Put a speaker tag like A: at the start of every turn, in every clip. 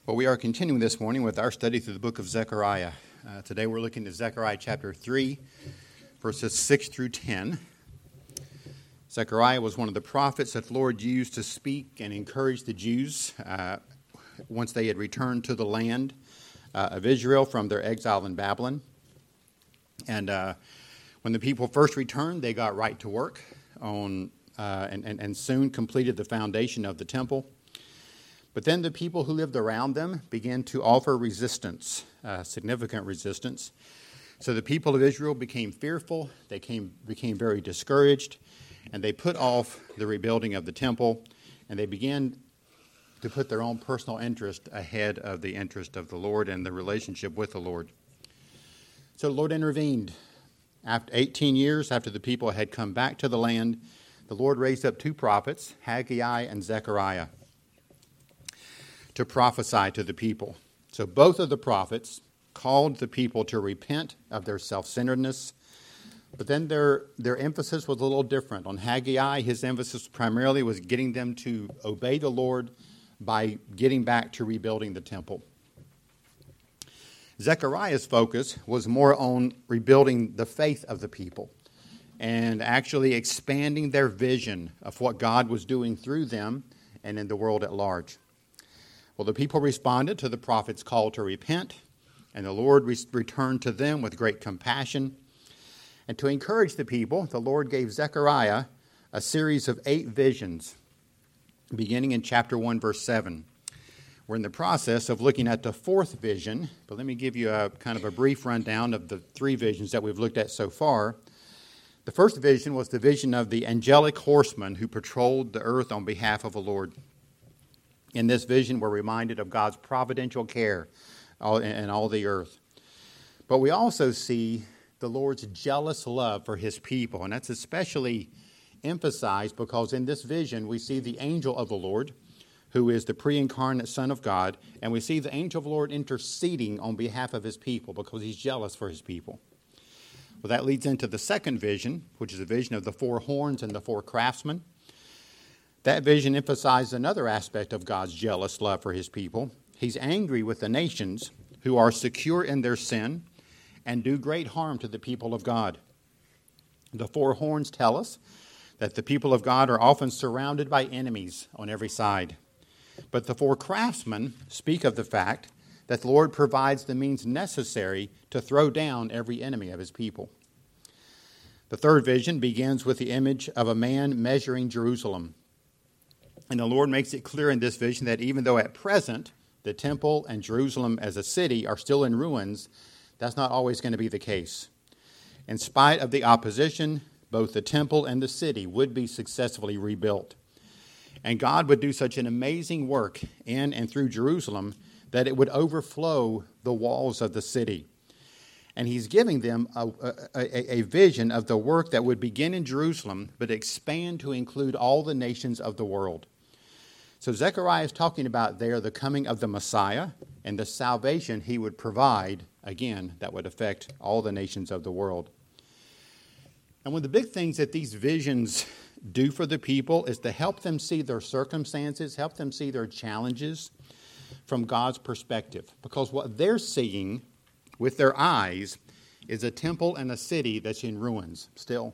A: Well, we are continuing this morning with our study through the book of Zechariah. Today we're looking at Zechariah chapter 3, verses 6 through 10. Zechariah was one of the prophets that the Lord used to speak and encourage the Jews once they had returned to the land of Israel from their exile in Babylon. And when the people first returned, they got right to work on and soon completed the foundation of the temple. But then the people who lived around them began to offer resistance, significant resistance. So the people of Israel became fearful, they became very discouraged, and they put off the rebuilding of the temple, and they began to put their own personal interest ahead of the interest of the Lord and the relationship with the Lord. So the Lord intervened. After 18 years after the people had come back to the land, the Lord raised up two prophets, Haggai and Zechariah, to prophesy to the people. So both of the prophets called the people to repent of their self-centeredness, but then their emphasis was a little different. On Haggai, his emphasis primarily was getting them to obey the Lord by getting back to rebuilding the temple. Zechariah's focus was more on rebuilding the faith of the people and actually expanding their vision of what God was doing through them and in the world at large. Well, the people responded to the prophet's call to repent, and the Lord returned to them with great compassion. And to encourage the people, the Lord gave Zechariah a series of 8 visions, beginning in chapter 1, verse 7. We're in the process of looking at the 4th vision, but let me give you a kind of a brief rundown of the 3 visions that we've looked at so far. The first vision was the vision of the angelic horseman who patrolled the earth on behalf of the Lord. In this vision, we're reminded of God's providential care in all the earth. But we also see the Lord's jealous love for his people, and that's especially emphasized because in this vision we see the angel of the Lord, who is the pre-incarnate Son of God, and we see the angel of the Lord interceding on behalf of his people because he's jealous for his people. Well, that leads into the second vision, which is a vision of the 4 horns and the 4 craftsmen. That vision emphasizes another aspect of God's jealous love for his people. He's angry with the nations who are secure in their sin and do great harm to the people of God. The 4 horns tell us that the people of God are often surrounded by enemies on every side. But the 4 craftsmen speak of the fact that the Lord provides the means necessary to throw down every enemy of his people. The third vision begins with the image of a man measuring Jerusalem. And the Lord makes it clear in this vision that even though at present the temple and Jerusalem as a city are still in ruins, that's not always going to be the case. In spite of the opposition, both the temple and the city would be successfully rebuilt. And God would do such an amazing work in and through Jerusalem that it would overflow the walls of the city. And he's giving them a vision of the work that would begin in Jerusalem, but expand to include all the nations of the world. So Zechariah is talking about there the coming of the Messiah and the salvation he would provide, again, that would affect all the nations of the world. And one of the big things that these visions do for the people is to help them see their circumstances, help them see their challenges from God's perspective. Because what they're seeing with their eyes is a temple and a city that's in ruins still.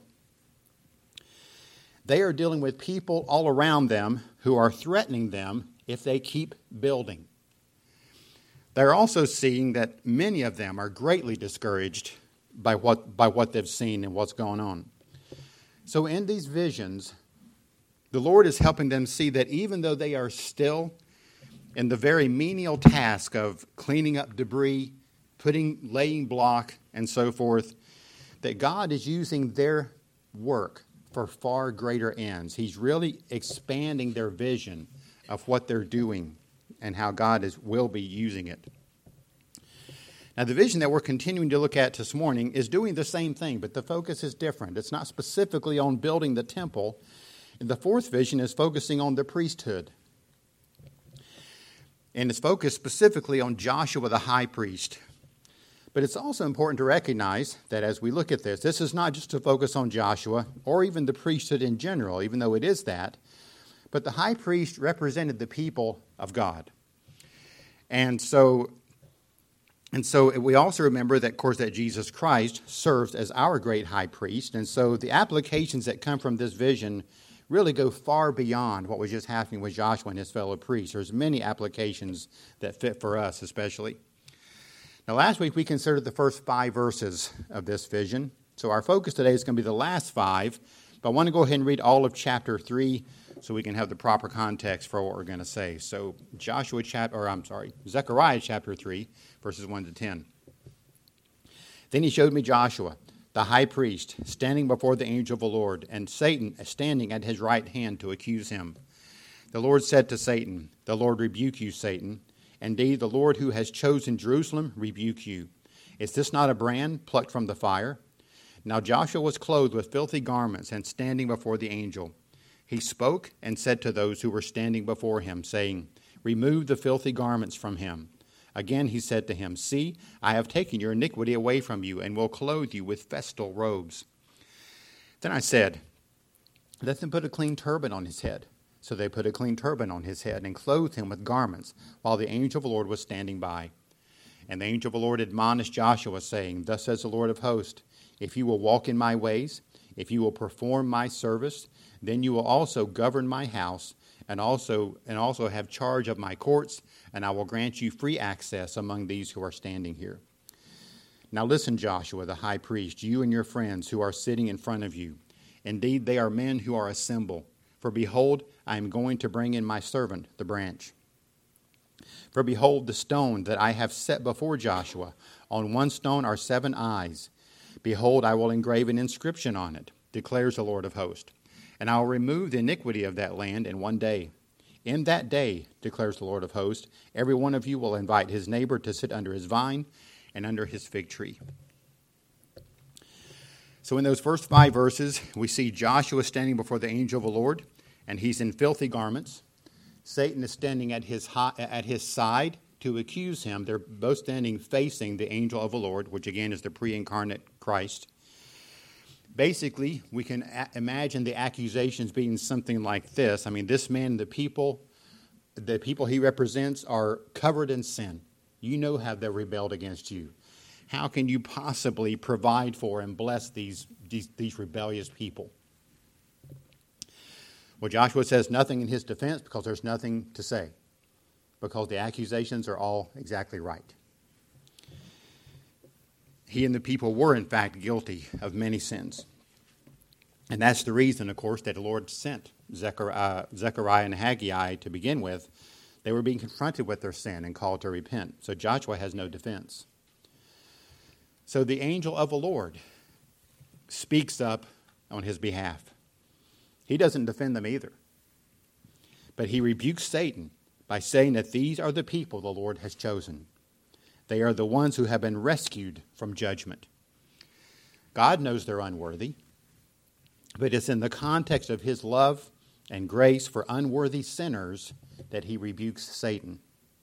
A: They are dealing with people all around them who are threatening them if they keep building. They're also seeing that many of them are greatly discouraged by what they've seen and what's going on. So in these visions, the Lord is helping them see that even though they are still in the very menial task of cleaning up debris, laying block, and so forth, that God is using their work for far greater ends. He's really expanding their vision of what they're doing and how God will be using it. Now, the vision that we're continuing to look at this morning is doing the same thing, but the focus is different. It's not specifically on building the temple. And the 4th vision is focusing on the priesthood. And it's focused specifically on Joshua the high priest. But it's also important to recognize that as we look at this, this is not just to focus on Joshua or even the priesthood in general, even though it is that, but the high priest represented the people of God. And so we also remember that, of course, that Jesus Christ serves as our great high priest. And so the applications that come from this vision really go far beyond what was just happening with Joshua and his fellow priests. There's many applications that fit for us especially. Now, last week we considered the first 5 verses of this vision. So our focus today is going to be the last 5. But I want to go ahead and read all of chapter 3 so we can have the proper context for what we're going to say. So Zechariah chapter 3, verses 1 to 10. Then he showed me Joshua, the high priest, standing before the angel of the Lord, and Satan standing at his right hand to accuse him. The Lord said to Satan, "The Lord rebuke you, Satan. Indeed, the Lord who has chosen Jerusalem rebuke you. Is this not a brand plucked from the fire?" Now Joshua was clothed with filthy garments and standing before the angel. He spoke and said to those who were standing before him, saying, "Remove the filthy garments from him." Again he said to him, "See, I have taken your iniquity away from you and will clothe you with festal robes." Then I said, "Let them put a clean turban on his head." So they put a clean turban on his head and clothed him with garments, while the angel of the Lord was standing by. And the angel of the Lord admonished Joshua, saying, "Thus says the Lord of hosts, if you will walk in my ways, if you will perform my service, then you will also govern my house and also have charge of my courts, and I will grant you free access among these who are standing here. Now listen, Joshua, the high priest, you and your friends who are sitting in front of you. Indeed, they are men who are assembled. For behold, I am going to bring in my servant, the branch. For behold, the stone that I have set before Joshua, on one stone are 7 eyes. Behold, I will engrave an inscription on it, declares the Lord of hosts. And I will remove the iniquity of that land in one day. In that day, declares the Lord of hosts, every one of you will invite his neighbor to sit under his vine and under his fig tree. So in those first 5 verses, we see Joshua standing before the angel of the Lord, and he's in filthy garments. Satan is standing at his side to accuse him. They're both standing facing the angel of the Lord, which again is the pre-incarnate Christ. Basically, we can imagine the accusations being something like this. I mean, this man, the people he represents are covered in sin. You know how they rebelled against you. How can you possibly provide for and bless these rebellious people? Well, Joshua says nothing in his defense because there's nothing to say, because the accusations are all exactly right. He and the people were, in fact, guilty of many sins. And that's the reason, of course, that the Lord sent Zechariah and Haggai to begin with. They were being confronted with their sin and called to repent. So Joshua has no defense. So the angel of the Lord speaks up on his behalf. He doesn't defend them either. But he rebukes Satan by saying that these are the people the Lord has chosen. They are the ones who have been rescued from judgment. God knows they're unworthy, but it's in the context of his love and grace for unworthy sinners that he rebukes Satan.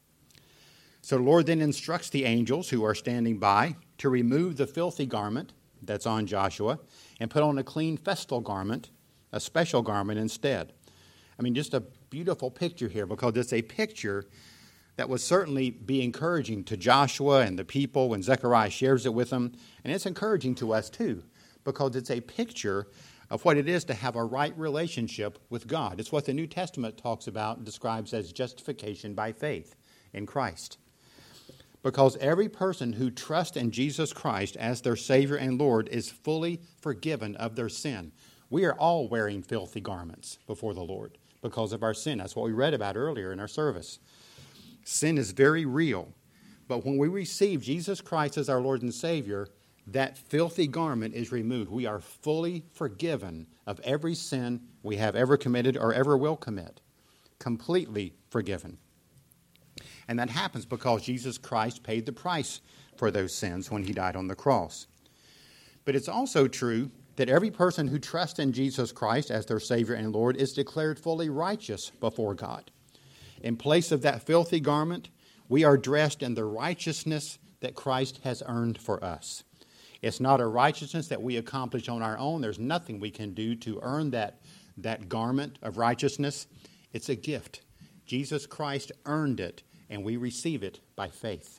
A: So the Lord then instructs the angels who are standing by to remove the filthy garment that's on Joshua and put on a clean festal garment, a special garment instead. I mean, just a beautiful picture here, because it's a picture that would certainly be encouraging to Joshua and the people when Zechariah shares it with them. And it's encouraging to us too, because it's a picture of what it is to have a right relationship with God. It's what the New Testament talks about and describes as justification by faith in Christ. Because every person who trusts in Jesus Christ as their Savior and Lord is fully forgiven of their sin. We are all wearing filthy garments before the Lord because of our sin. That's what we read about earlier in our service. Sin is very real. But when we receive Jesus Christ as our Lord and Savior, that filthy garment is removed. We are fully forgiven of every sin we have ever committed or ever will commit. Completely forgiven. And that happens because Jesus Christ paid the price for those sins when he died on the cross. But it's also true that every person who trusts in Jesus Christ as their Savior and Lord is declared fully righteous before God. In place of that filthy garment, we are dressed in the righteousness that Christ has earned for us. It's not a righteousness that we accomplish on our own. There's nothing we can do to earn that garment of righteousness. It's a gift. Jesus Christ earned it, and we receive it by faith.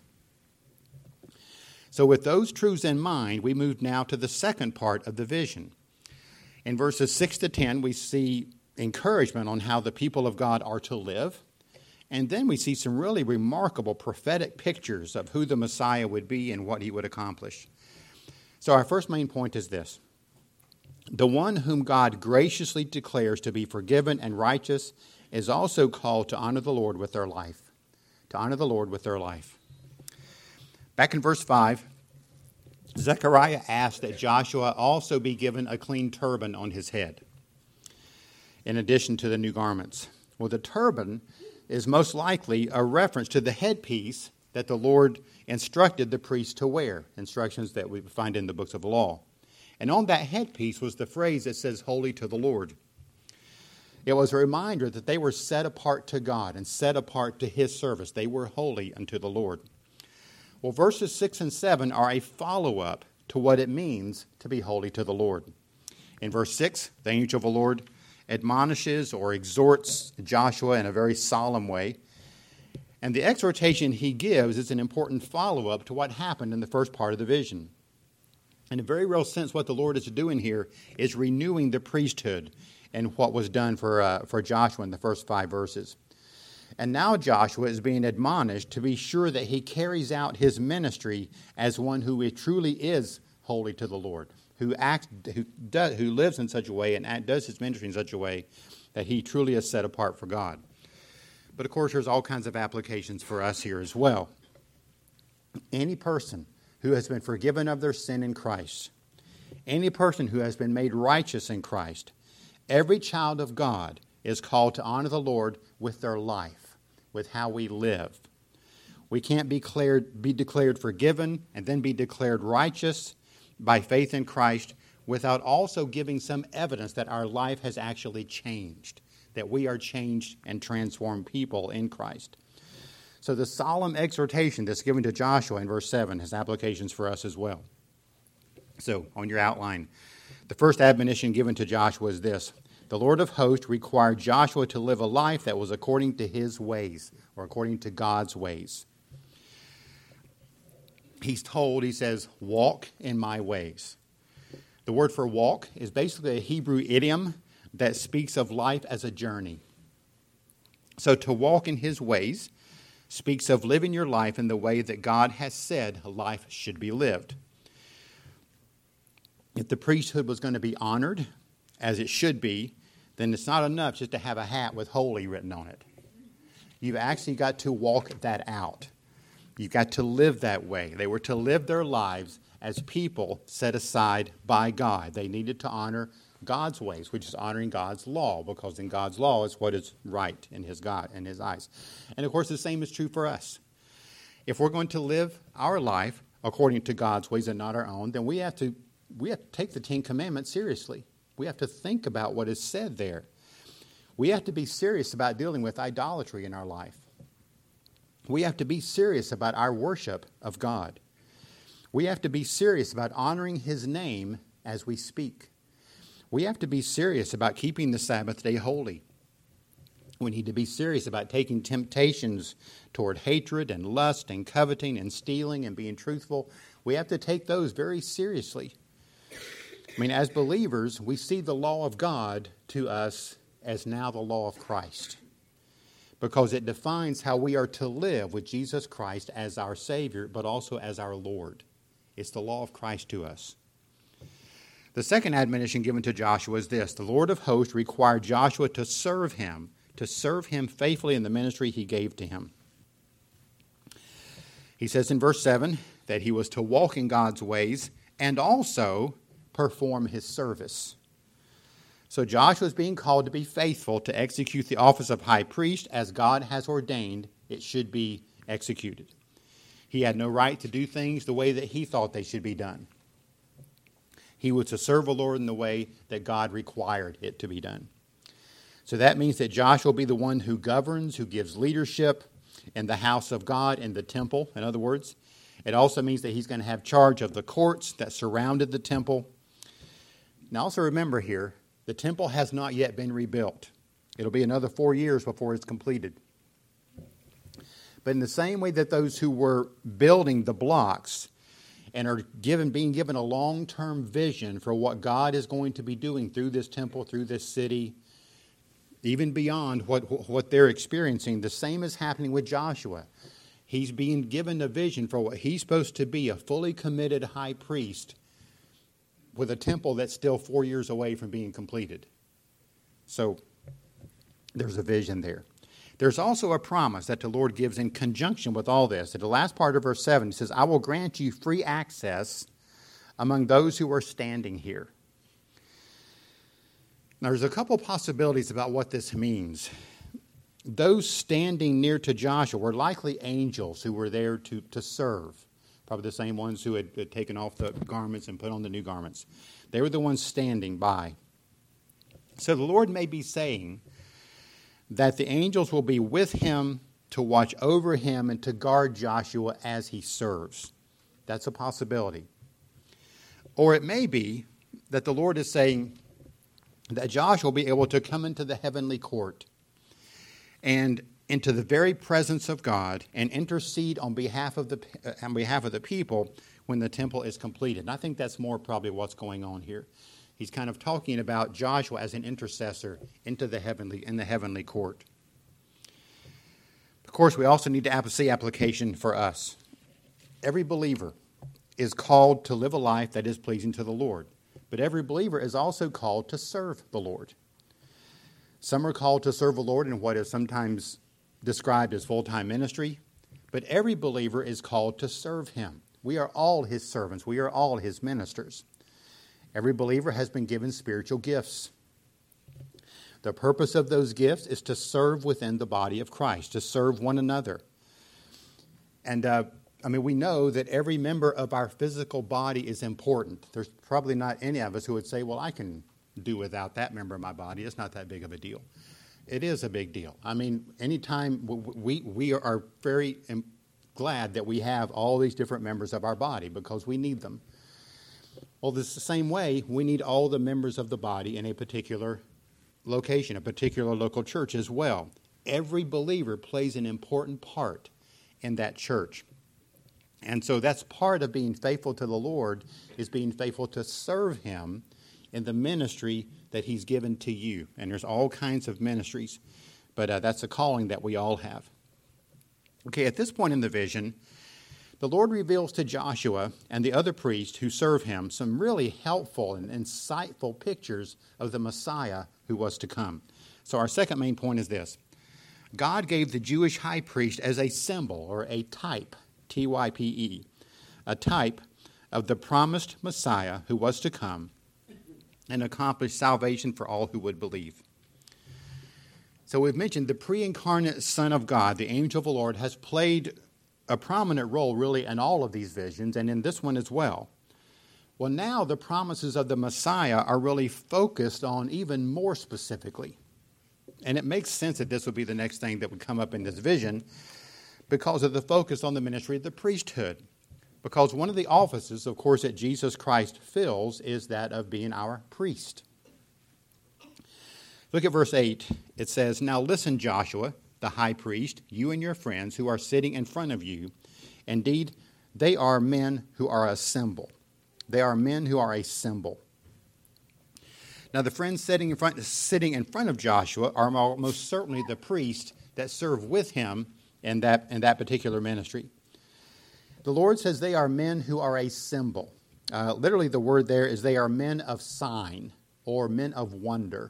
A: So with those truths in mind, we move now to the second part of the vision. In verses 6 to 10, we see encouragement on how the people of God are to live. And then we see some really remarkable prophetic pictures of who the Messiah would be and what he would accomplish. So our first main point is this. The one whom God graciously declares to be forgiven and righteous is also called to honor the Lord with their life. To honor the Lord with their life. Back in verse 5, Zechariah asked that Joshua also be given a clean turban on his head, in addition to the new garments. Well, the turban is most likely a reference to the headpiece that the Lord instructed the priest to wear, instructions that we find in the books of the law. And on that headpiece was the phrase that says, holy to the Lord. It was a reminder that they were set apart to God and set apart to his service. They were holy unto the Lord. Well, verses 6 and 7 are a follow-up to what it means to be holy to the Lord. In verse 6, the angel of the Lord admonishes or exhorts Joshua in a very solemn way. And the exhortation he gives is an important follow-up to what happened in the first part of the vision. In a very real sense, what the Lord is doing here is renewing the priesthood and what was done for Joshua in the first 5 verses. And now Joshua is being admonished to be sure that he carries out his ministry as one who truly is holy to the Lord, who lives in such a way and does his ministry in such a way that he truly is set apart for God. But of course, there's all kinds of applications for us here as well. Any person who has been forgiven of their sin in Christ, any person who has been made righteous in Christ, every child of God is called to honor the Lord with their life, with how we live. We can't be declared forgiven and then be declared righteous by faith in Christ without also giving some evidence that our life has actually changed, that we are changed and transformed people in Christ. So the solemn exhortation that's given to Joshua in verse 7 has applications for us as well. So on your outline, the first admonition given to Joshua is this. The Lord of hosts required Joshua to live a life that was according to his ways, or according to God's ways. He says, walk in my ways. The word for walk is basically a Hebrew idiom that speaks of life as a journey. So to walk in his ways speaks of living your life in the way that God has said life should be lived. If the priesthood was going to be honored, as it should be, then it's not enough just to have a hat with holy written on it. You've actually got to walk that out. You've got to live that way. They were to live their lives as people set aside by God. They needed to honor God's ways, which is honoring God's law, because in God's law is what is right in his eyes. And of course, the same is true for us. If we're going to live our life according to God's ways and not our own, then we have to take the 10 Commandments seriously. We have to think about what is said there. We have to be serious about dealing with idolatry in our life. We have to be serious about our worship of God. We have to be serious about honoring his name as we speak. We have to be serious about keeping the Sabbath day holy. We need to be serious about taking temptations toward hatred and lust and coveting and stealing and being truthful. We have to take those very seriously. I mean, as believers, we see the law of God to us as now the law of Christ, because it defines how we are to live with Jesus Christ as our Savior, but also as our Lord. It's the law of Christ to us. The second admonition given to Joshua is this. The Lord of hosts required Joshua to serve him faithfully in the ministry he gave to him. He says in verse 7 that he was to walk in God's ways and also perform his service. So Joshua is being called to be faithful to execute the office of high priest as God has ordained it should be executed. He had no right to do things the way that he thought they should be done. He was to serve the Lord in the way that God required it to be done. So that means that Joshua will be the one who governs, who gives leadership in the house of God, in the temple, in other words. It also means that he's going to have charge of the courts that surrounded the temple. Now also remember here, the temple has not yet been rebuilt. It'll be another 4 years before it's completed. But in the same way that those who were building the blocks and are being given a long-term vision for what God is going to be doing through this temple, through this city, even beyond what they're experiencing, the same is happening with Joshua. He's being given a vision for what he's supposed to be, a fully committed high priest with a temple that's still 4 years away from being completed. So there's a vision there. There's also a promise that the Lord gives in conjunction with all this. At the last part of verse 7, he says, I will grant you free access among those who are standing here. Now, there's a couple possibilities about what this means. Those standing near to Joshua were likely angels who were there to serve. Probably the same ones who had taken off the garments and put on the new garments. They were the ones standing by. So the Lord may be saying that the angels will be with him to watch over him and to guard Joshua as he serves. That's a possibility. Or it may be that the Lord is saying that Joshua will be able to come into the heavenly court and into the very presence of God and intercede on behalf of the people when the temple is completed. And I think that's more probably what's going on here. He's kind of talking about Joshua as an intercessor in the heavenly court. Of course, we also need to see application for us. Every believer is called to live a life that is pleasing to the Lord. But every believer is also called to serve the Lord. Some are called to serve the Lord in what is sometimes described as full-time ministry, but every believer is called to serve him. We are all his servants. We are all his ministers. Every believer has been given spiritual gifts. The purpose of those gifts is to serve within the body of Christ, to serve one another. And we know that every member of our physical body is important. There's probably not any of us who would say, well, I can do without that member of my body. It's not that big of a deal. It is a big deal. I mean, anytime we are very glad that we have all these different members of our body because we need them. Well, it's the same way we need all the members of the body in a particular location, a particular local church as well. Every believer plays an important part in that church. And so that's part of being faithful to the Lord, is being faithful to serve him in the ministry that he's given to you. And there's all kinds of ministries, but that's a calling that we all have. Okay, at this point in the vision, the Lord reveals to Joshua and the other priests who serve him some really helpful and insightful pictures of the Messiah who was to come. So our second main point is this. God gave the Jewish high priest as a symbol or a type, T-Y-P-E, a type of the promised Messiah who was to come and accomplish salvation for all who would believe. So we've mentioned the pre-incarnate Son of God, the angel of the Lord, has played a prominent role really in all of these visions and in this one as well. Well, now the promises of the Messiah are really focused on even more specifically. And it makes sense that this would be the next thing that would come up in this vision because of the focus on the ministry of the priesthood. Because one of the offices, of course, that Jesus Christ fills is that of being our priest. Look at verse 8. It says, Now listen, Joshua, the high priest, you and your friends who are sitting in front of you. Indeed, they are men who are a symbol. They are men who are a symbol. Now, the friends sitting in front of Joshua are most certainly the priests that serve with him in that particular ministry. The Lord says they are men who are a symbol. Literally, the word there is they are men of sign or men of wonder.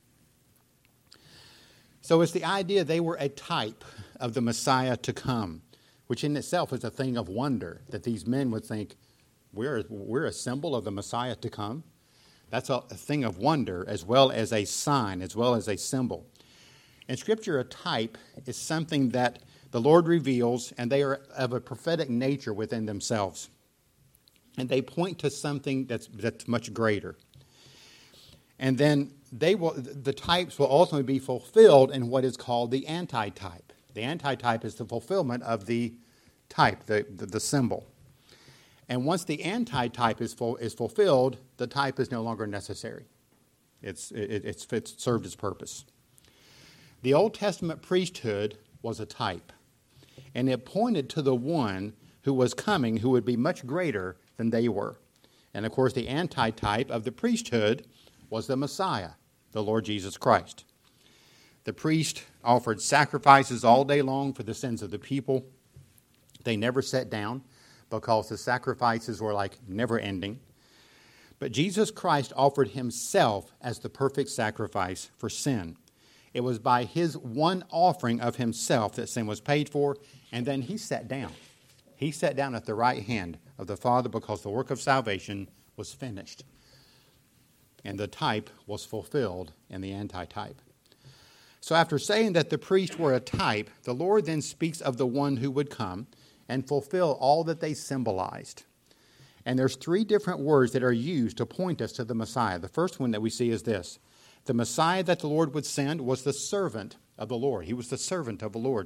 A: So it's the idea they were a type of the Messiah to come, which in itself is a thing of wonder, that these men would think, we're a symbol of the Messiah to come. That's a thing of wonder as well as a sign, as well as a symbol. In Scripture, a type is something that the Lord reveals, and they are of a prophetic nature within themselves. And they point to something that's much greater. And then the types will ultimately be fulfilled in what is called the antitype. The antitype is the fulfillment of the type, the symbol. And once the antitype is fulfilled, the type is no longer necessary. It's served its purpose. The Old Testament priesthood was a type. and it pointed to the one who was coming who would be much greater than they were. And of course, the antitype of the priesthood was the Messiah, the Lord Jesus Christ. The priest offered sacrifices all day long for the sins of the people. They never sat down because the sacrifices were like never ending. But Jesus Christ offered himself as the perfect sacrifice for sin. It was by his one offering of himself that sin was paid for, and then he sat down. He sat down at the right hand of the Father because the work of salvation was finished. And the type was fulfilled in the antitype. So after saying that the priests were a type, the Lord then speaks of the one who would come and fulfill all that they symbolized. And there's three different words that are used to point us to the Messiah. The first one that we see is this. The Messiah that the Lord would send was the servant of the Lord. He was the servant of the Lord.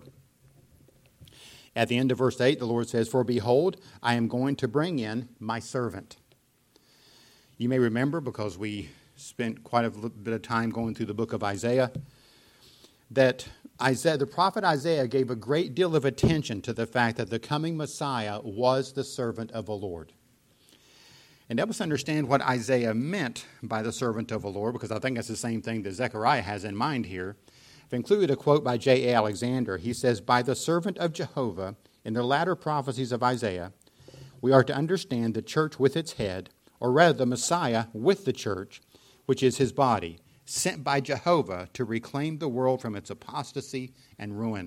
A: At the end of verse 8, the Lord says, "For behold, I am going to bring in my servant." You may remember, because we spent quite a bit of time going through the book of Isaiah, that the prophet Isaiah gave a great deal of attention to the fact that the coming Messiah was the servant of the Lord. And help us understand what Isaiah meant by the servant of the Lord, because I think that's the same thing that Zechariah has in mind here. I've included a quote by J.A. Alexander. He says, "By the servant of Jehovah, in the latter prophecies of Isaiah, we are to understand the church with its head, or rather the Messiah with the church, which is his body, sent by Jehovah to reclaim the world from its apostasy and ruin."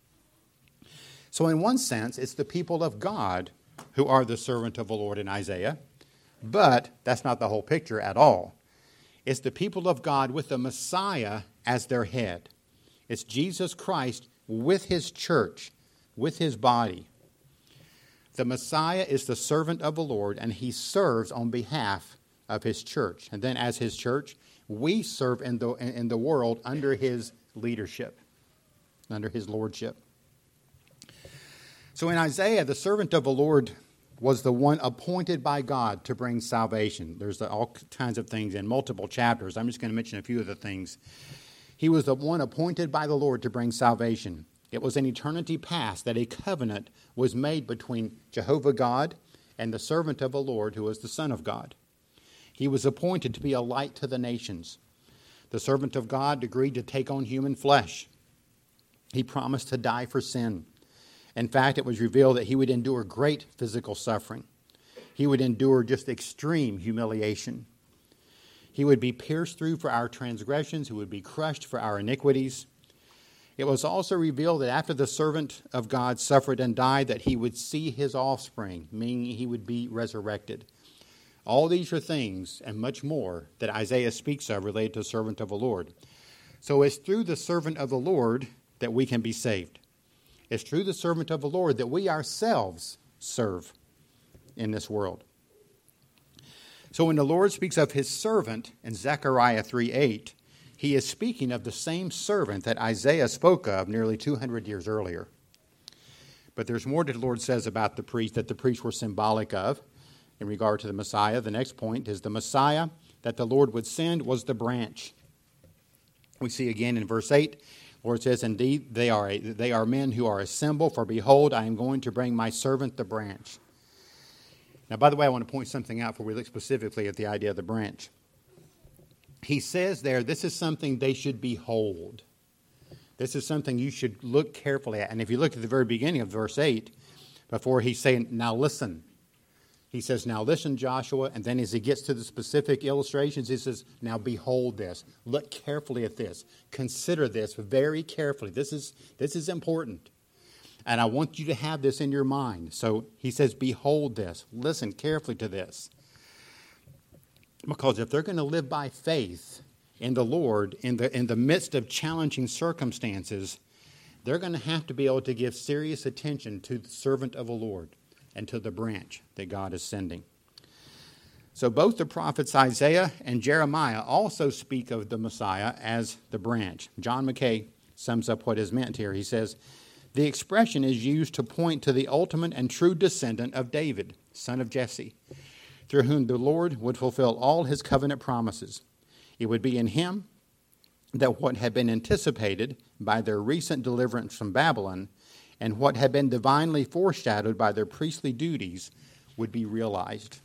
A: So in one sense, it's the people of God who are the servant of the Lord in Isaiah, but that's not the whole picture at all. It's the people of God with the Messiah as their head. It's Jesus Christ with his church, with his body. The Messiah is the servant of the Lord, and he serves on behalf of his church. And then as his church, we serve in the world under his leadership, under his lordship. So in Isaiah, the servant of the Lord was the one appointed by God to bring salvation. There's all kinds of things in multiple chapters. I'm just going to mention a few of the things. He was the one appointed by the Lord to bring salvation. It was in eternity past that a covenant was made between Jehovah God and the servant of the Lord, who was the Son of God. He was appointed to be a light to the nations. The servant of God agreed to take on human flesh. He promised to die for sin. In fact, it was revealed that he would endure great physical suffering. He would endure just extreme humiliation. He would be pierced through for our transgressions. He would be crushed for our iniquities. It was also revealed that after the servant of God suffered and died, that he would see his offspring, meaning he would be resurrected. All these are things and much more that Isaiah speaks of related to the servant of the Lord. So it's through the servant of the Lord that we can be saved. It's through the servant of the Lord that we ourselves serve in this world. So when the Lord speaks of his servant in Zechariah 3:8, he is speaking of the same servant that Isaiah spoke of nearly 200 years earlier. But there's more that the Lord says about the priest that the priests were symbolic of in regard to the Messiah. The next point is the Messiah that the Lord would send was the branch. We see again in verse 8, the Lord says, "Indeed, they are men who are assembled, for behold, I am going to bring my servant the branch." Now, by the way, I want to point something out before we look specifically at the idea of the branch. He says there, this is something they should behold. This is something you should look carefully at. And if you look at the very beginning of verse 8, before he's saying, "Now listen," he says, "Now listen, Joshua." And then as he gets to the specific illustrations, he says, "Now behold this. Look carefully at this. Consider this very carefully. This is important. And I want you to have this in your mind." So he says, behold this. Listen carefully to this. Because if they're going to live by faith in the Lord, in the midst of challenging circumstances, they're going to have to be able to give serious attention to the servant of the Lord and to the branch that God is sending. So both the prophets Isaiah and Jeremiah also speak of the Messiah as the branch. John Mackay sums up what is meant here. He says, "The expression is used to point to the ultimate and true descendant of David, son of Jesse, through whom the Lord would fulfill all his covenant promises. It would be in him that what had been anticipated by their recent deliverance from Babylon and what had been divinely foreshadowed by their priestly duties would be realized.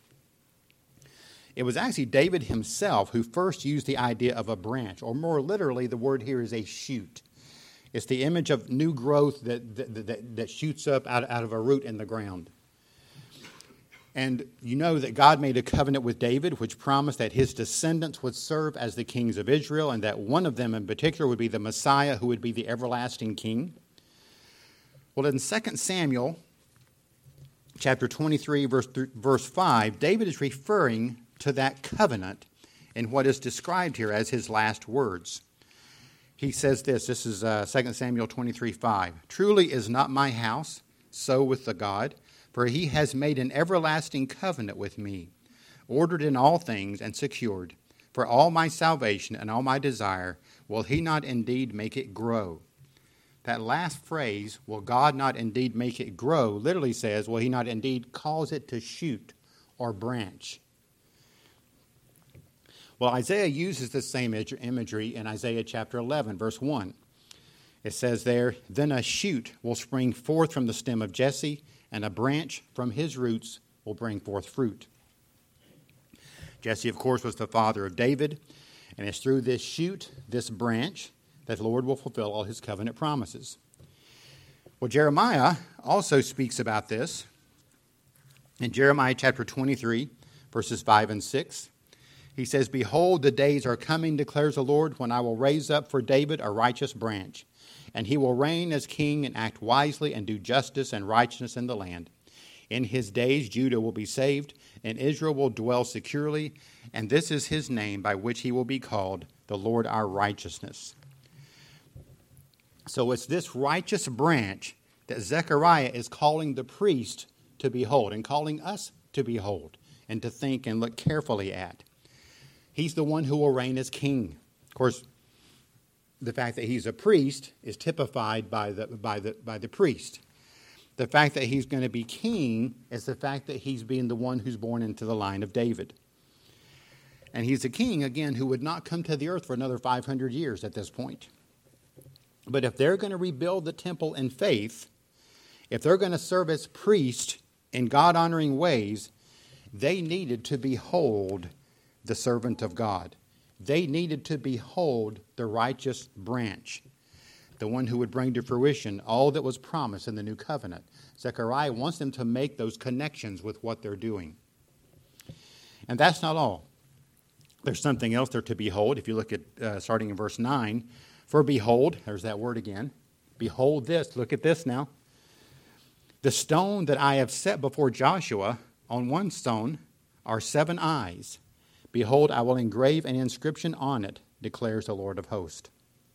A: It was actually David himself who first used the idea of a branch, or more literally, the word here is a shoot. It's the image of new growth that shoots up out of a root in the ground. And you know that God made a covenant with David, which promised that his descendants would serve as the kings of Israel, and that one of them in particular would be the Messiah, who would be the everlasting king. Well, in 2 Samuel chapter 23, verse 5, David is referring to that covenant in what is described here as his last words. He says this is 2 Samuel 23, 5. Truly is not my house so with the God, for he has made an everlasting covenant with me, ordered in all things and secured. For all my salvation and all my desire, will he not indeed make it grow? That last phrase, will God not indeed make it grow, literally says, will he not indeed cause it to shoot or branch? Well, Isaiah uses the same imagery in Isaiah chapter 11, verse 1. It says there, then a shoot will spring forth from the stem of Jesse, and a branch from his roots will bring forth fruit. Jesse, of course, was the father of David, and it's through this shoot, this branch, that the Lord will fulfill all his covenant promises. Well, Jeremiah also speaks about this. In Jeremiah chapter 23, verses 5 and 6, he says, behold, the days are coming, declares the Lord, when I will raise up for David a righteous branch, and he will reign as king and act wisely and do justice and righteousness in the land. In his days Judah will be saved, and Israel will dwell securely, and this is his name by which he will be called, the Lord our righteousness. So it's this righteous branch that Zechariah is calling the priest to behold, and calling us to behold, and to think and look carefully at. He's the one who will reign as king. Of course, the fact that he's a priest is typified by the priest. The fact that he's going to be king is the fact that he's being the one who's born into the line of David. And he's a king, again, who would not come to the earth for another 500 years at this point. But if they're going to rebuild the temple in faith, if they're going to serve as priests in God-honoring ways, they needed to behold the servant of God. They needed to behold the righteous branch, the one who would bring to fruition all that was promised in the new covenant. Zechariah wants them to make those connections with what they're doing. And that's not all. There's something else there to behold. If you look at starting in verse 9, for behold, there's that word again. Behold this, look at this now. The stone that I have set before Joshua, on one stone are 7 eyes. Behold, I will engrave an inscription on it, declares the Lord of hosts.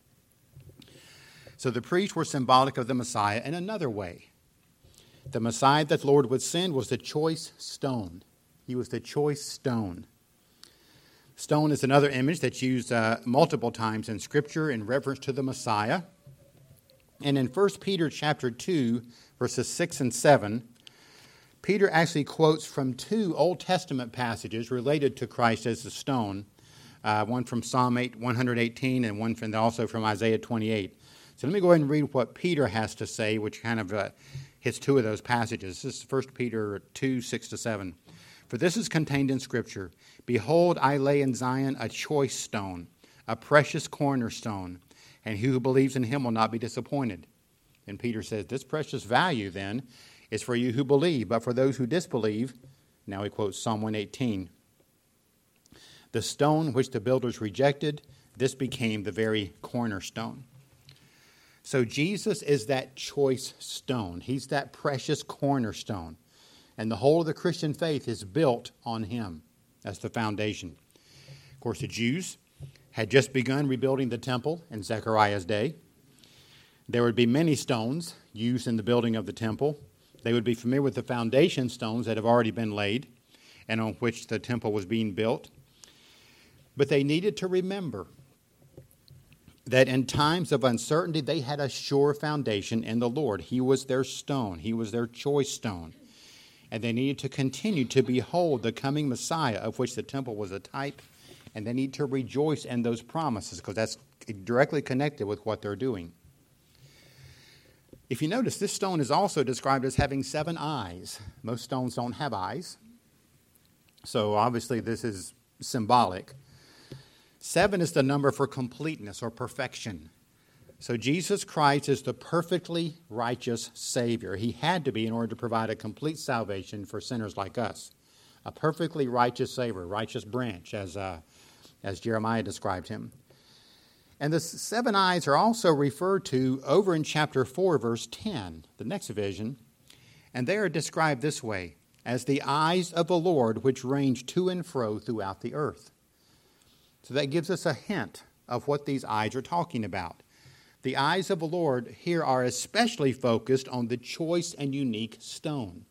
A: So the priests were symbolic of the Messiah in another way. The Messiah that the Lord would send was the choice stone. He was the choice stone. Stone is another image that's used multiple times in Scripture in reference to the Messiah. And in 1 Peter chapter 2, verses 6 and 7, Peter actually quotes from 2 Old Testament passages related to Christ as the stone, one from Psalm 118 and one also from Isaiah 28. So let me go ahead and read what Peter has to say, which kind of hits 2 of those passages. This is 1 Peter 2, 6 to 7. For this is contained in Scripture, behold, I lay in Zion a choice stone, a precious cornerstone, and he who believes in him will not be disappointed. And Peter says, this precious value then is for you who believe, but for those who disbelieve, now he quotes Psalm 118. The stone which the builders rejected, this became the very cornerstone. So Jesus is that choice stone. He's that precious cornerstone. And the whole of the Christian faith is built on him. That's the foundation. Of course, the Jews had just begun rebuilding the temple in Zechariah's day. There would be many stones used in the building of the temple. They would be familiar with the foundation stones that have already been laid and on which the temple was being built. But they needed to remember that in times of uncertainty, they had a sure foundation in the Lord. He was their stone. He was their choice stone. And they needed to continue to behold the coming Messiah, of which the temple was a type. And they need to rejoice in those promises, because that's directly connected with what they're doing. If you notice, this stone is also described as having 7 eyes. Most stones don't have eyes. So obviously this is symbolic. 7 is the number for completeness or perfection. So Jesus Christ is the perfectly righteous Savior. He had to be in order to provide a complete salvation for sinners like us. A perfectly righteous Savior, righteous branch, as Jeremiah described him. And the 7 eyes are also referred to over in chapter 4, verse 10, the next vision. And they are described this way, as the eyes of the Lord which range to and fro throughout the earth. So that gives us a hint of what these eyes are talking about. The eyes of the Lord here are especially focused on the choice and unique stone.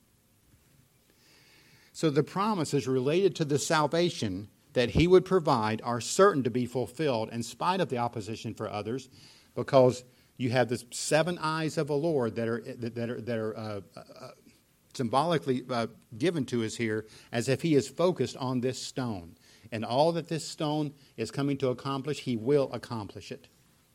A: So the promises related to the salvation that he would provide are certain to be fulfilled in spite of the opposition for others, because you have the 7 eyes of the Lord that are symbolically given to us here, as if he is focused on this stone. And all that this stone is coming to accomplish, he will accomplish it.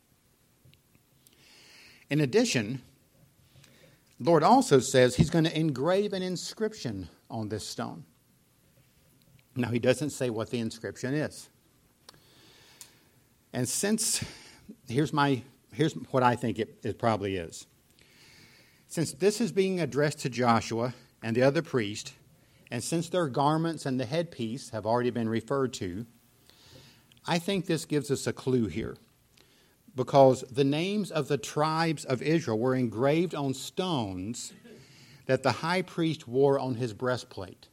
A: In addition, the Lord also says he's going to engrave an inscription on this stone. Now, he doesn't say what the inscription is. And here's what I think it probably is. Since this is being addressed to Joshua and the other priest, and since their garments and the headpiece have already been referred to, I think this gives us a clue here. Because the names of the tribes of Israel were engraved on stones that the high priest wore on his breastplate.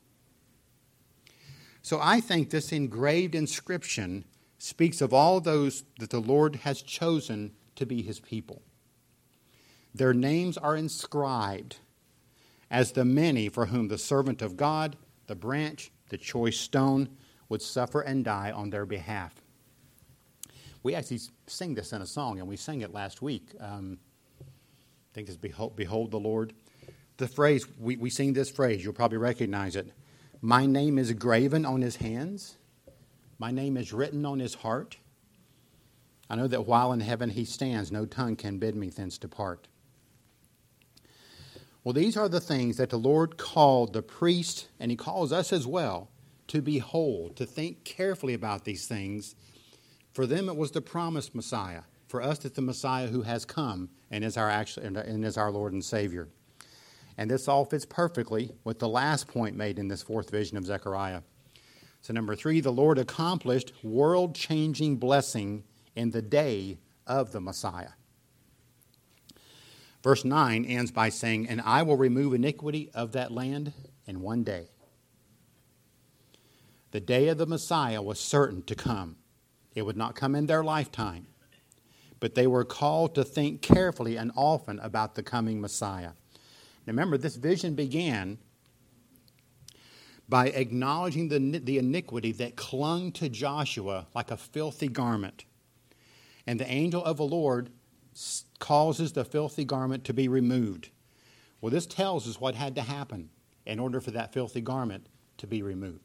A: So I think this engraved inscription speaks of all those that the Lord has chosen to be his people. Their names are inscribed as the many for whom the servant of God, the branch, the choice stone, would suffer and die on their behalf. We actually sing this in a song, and we sang it last week. I think it's Behold the Lord. The phrase, we sing this phrase, you'll probably recognize it. My name is graven on his hands. My name is written on his heart. I know that while in heaven he stands, no tongue can bid me thence depart. Well, these are the things that the Lord called the priest, and he calls us as well, to behold, to think carefully about these things. For them it was the promised Messiah. For us it's the Messiah who has come and is our Lord and Savior. And this all fits perfectly with the last point made in this 4th vision of Zechariah. So number 3, the Lord accomplished world-changing blessing in the day of the Messiah. Verse 9 ends by saying, and I will remove iniquity of that land in one day. The day of the Messiah was certain to come. It would not come in their lifetime. But they were called to think carefully and often about the coming Messiah. Now remember, this vision began by acknowledging the iniquity that clung to Joshua like a filthy garment. And the angel of the Lord causes the filthy garment to be removed. Well, this tells us what had to happen in order for that filthy garment to be removed.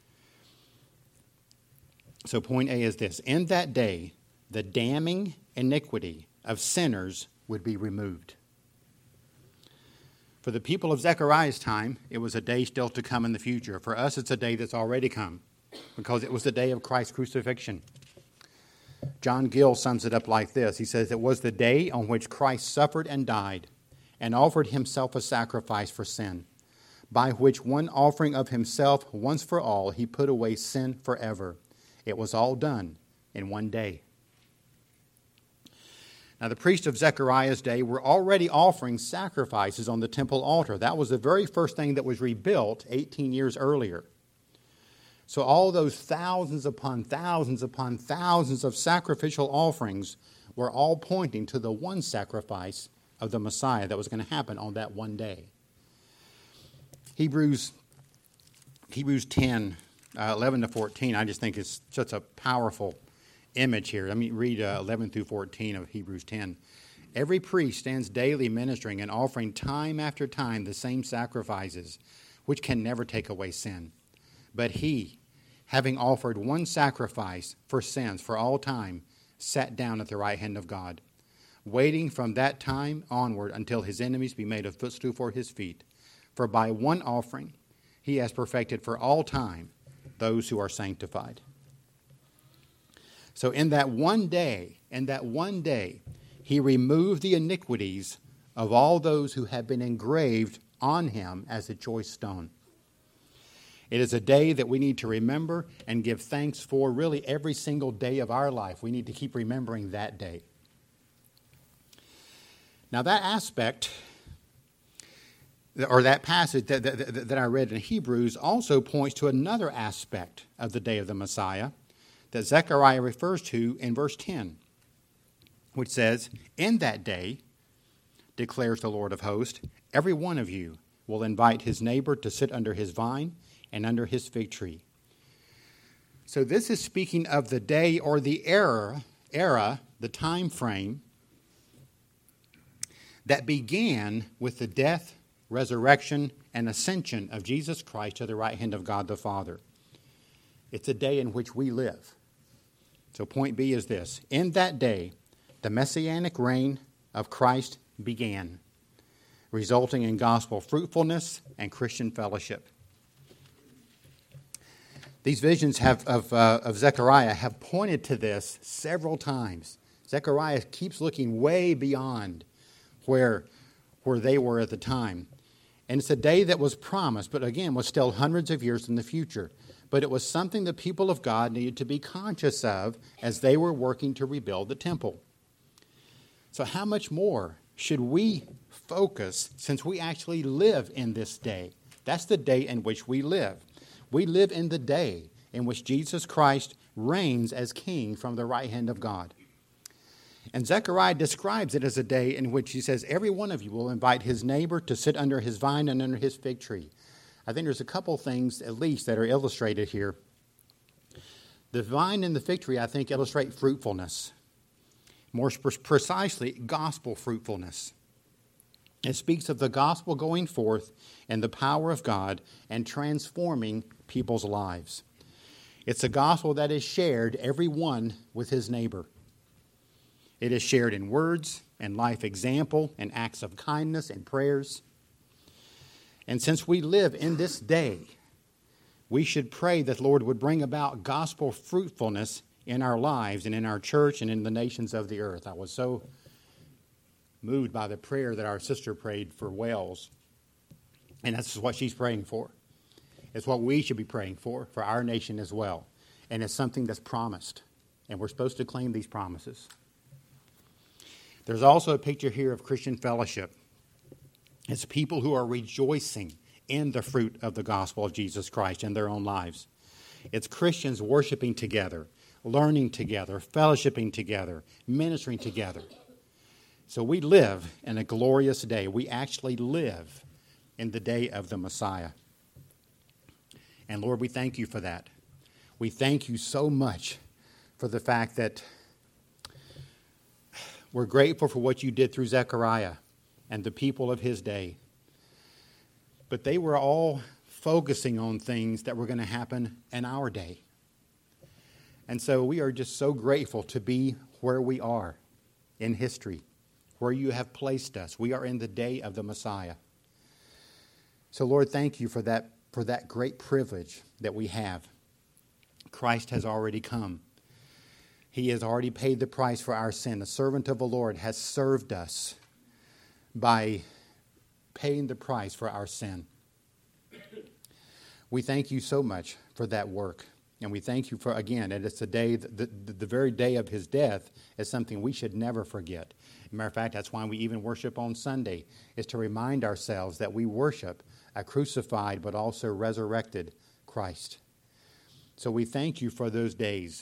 A: So point A is this. In that day, the damning iniquity of sinners would be removed. For the people of Zechariah's time, it was a day still to come in the future. For us, it's a day that's already come, because it was the day of Christ's crucifixion. John Gill sums it up like this. He says, it was the day on which Christ suffered and died, and offered himself a sacrifice for sin, by which one offering of himself once for all he put away sin forever. It was all done in one day. Now, the priests of Zechariah's day were already offering sacrifices on the temple altar. That was the very first thing that was rebuilt 18 years earlier. So all those thousands upon thousands upon thousands of sacrificial offerings were all pointing to the one sacrifice of the Messiah that was going to happen on that one day. Hebrews 10, 11 to 14, I just think is such a powerful image here. Let me read 11 through 14 of Hebrews 10. Every priest stands daily ministering and offering time after time the same sacrifices, which can never take away sin. But he, having offered one sacrifice for sins for all time, sat down at the right hand of God, waiting from that time onward until his enemies be made a footstool for his feet. For by one offering he has perfected for all time those who are sanctified. So in that one day, he removed the iniquities of all those who have been engraved on him as a choice stone. It is a day that we need to remember and give thanks for really every single day of our life. We need to keep remembering that day. Now that aspect, or that passage that I read in Hebrews, also points to another aspect of the day of the Messiah that Zechariah refers to in verse 10, which says, "In that day, declares the Lord of hosts, every one of you will invite his neighbor to sit under his vine and under his fig tree." So this is speaking of the day or the era, the time frame that began with the death, resurrection, and ascension of Jesus Christ to the right hand of God the Father. It's a day in which we live. So point B is this: in that day, the messianic reign of Christ began, resulting in gospel fruitfulness and Christian fellowship. These visions of Zechariah have pointed to this several times. Zechariah keeps looking way beyond where they were at the time. And it's a day that was promised, but again, was still hundreds of years in the future. But it was something the people of God needed to be conscious of as they were working to rebuild the temple. So how much more should we focus, since we actually live in this day? That's the day in which we live. We live in the day in which Jesus Christ reigns as king from the right hand of God. And Zechariah describes it as a day in which he says, every one of you will invite his neighbor to sit under his vine and under his fig tree. I think there's a couple things, at least, that are illustrated here. The vine and the fig tree, I think, illustrate fruitfulness. More precisely, gospel fruitfulness. It speaks of the gospel going forth and the power of God and transforming people's lives. It's a gospel that is shared, every one, with his neighbor. It is shared in words and life example and acts of kindness and prayers. And since we live in this day, we should pray that the Lord would bring about gospel fruitfulness in our lives and in our church and in the nations of the earth. I was so moved by the prayer that our sister prayed for Wales. And that's what she's praying for. It's what we should be praying for our nation as well. And it's something that's promised. And we're supposed to claim these promises. There's also a picture here of Christian fellowship. It's people who are rejoicing in the fruit of the gospel of Jesus Christ in their own lives. It's Christians worshiping together, learning together, fellowshipping together, ministering together. So we live in a glorious day. We actually live in the day of the Messiah. And Lord, we thank you for that. We thank you so much for the fact that we're grateful for what you did through Zechariah and the people of his day. But they were all focusing on things that were going to happen in our day. And so we are just so grateful to be where we are in history, where you have placed us. We are in the day of the Messiah. So Lord, thank you for that great privilege that we have. Christ has already come. He has already paid the price for our sin. The servant of the Lord has served us by paying the price for our sin. We thank you so much for that work. And we thank you for, again, that it's a day, the very day of his death is something we should never forget. As a matter of fact, that's why we even worship on Sunday, is to remind ourselves that we worship a crucified but also resurrected Christ. So we thank you for those days.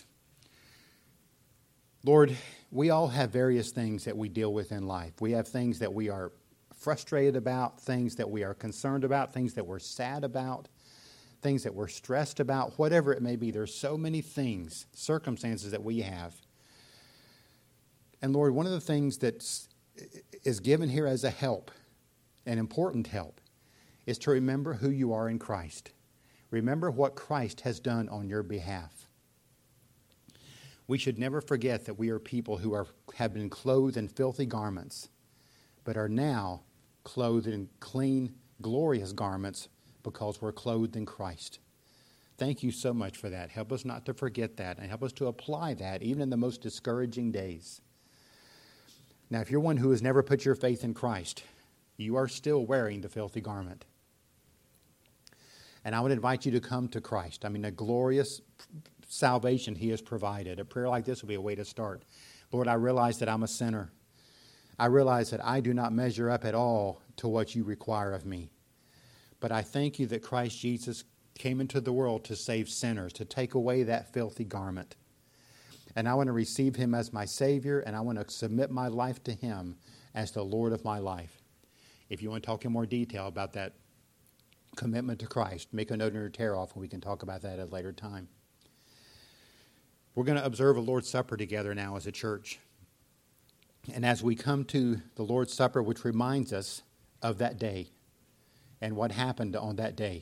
A: Lord, we all have various things that we deal with in life. We have things that we are frustrated about, things that we are concerned about, things that we're sad about, things that we're stressed about, whatever it may be. There's so many things, circumstances that we have. And Lord, one of the things that is given here as a help, an important help, is to remember who you are in Christ. Remember what Christ has done on your behalf. We should never forget that we are people who have been clothed in filthy garments, but are now clothed in clean, glorious garments because we're clothed in Christ. Thank you so much for that. Help us not to forget that, and help us to apply that even in the most discouraging days. Now, if you're one who has never put your faith in Christ, you are still wearing the filthy garment. And I would invite you to come to Christ. I mean, a glorious salvation He has provided. A prayer like this would be a way to start. Lord, I realize that I'm a sinner. I realize that I do not measure up at all to what you require of me. But I thank you that Christ Jesus came into the world to save sinners, to take away that filthy garment. And I want to receive Him as my Savior, and I want to submit my life to Him as the Lord of my life. If you want to talk in more detail about that commitment to Christ, make a note in your tear-off, and we can talk about that at a later time. We're going to observe a Lord's Supper together now as a church. And as we come to the Lord's Supper, which reminds us of that day and what happened on that day,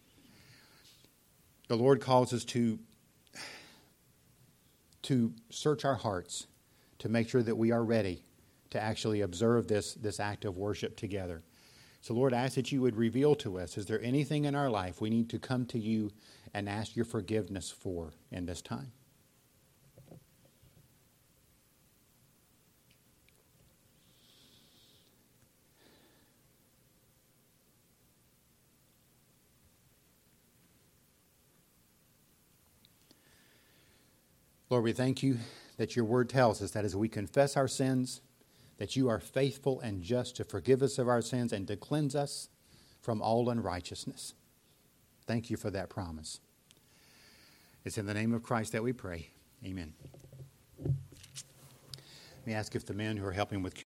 A: the Lord calls us to search our hearts, to make sure that we are ready to actually observe this act of worship together. So, Lord, I ask that you would reveal to us, is there anything in our life we need to come to you and ask your forgiveness for in this time? Lord, we thank you that your word tells us that as we confess our sins, that you are faithful and just to forgive us of our sins and to cleanse us from all unrighteousness. Thank you for that promise. It's in the name of Christ that we pray. Amen. Let me ask if the men who are helping with